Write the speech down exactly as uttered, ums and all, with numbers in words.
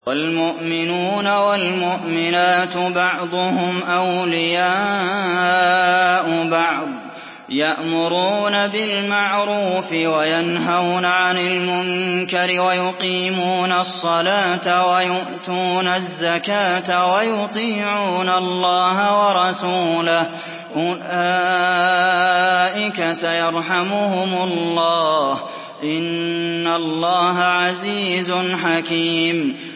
وَالْمُؤْمِنُونَ وَالْمُؤْمِنَاتُ بَعْضُهُمْ أَوْلِيَاءُ بَعْضٍ ۚ يَأْمُرُونَ بِالْمَعْرُوفِ وَيَنْهَوْنَ عَنِ الْمُنكَرِ وَيُقِيمُونَ الصَّلَاةَ وَيُؤْتُونَ الزَّكَاةَ وَيُطِيعُونَ اللَّهَ وَرَسُولَهُ ۚ أُولَٰئِكَ سَيَرْحَمُهُمُ اللَّهُ ۗ إِنَّ اللَّهَ عَزِيزٌ حَكِيمٌ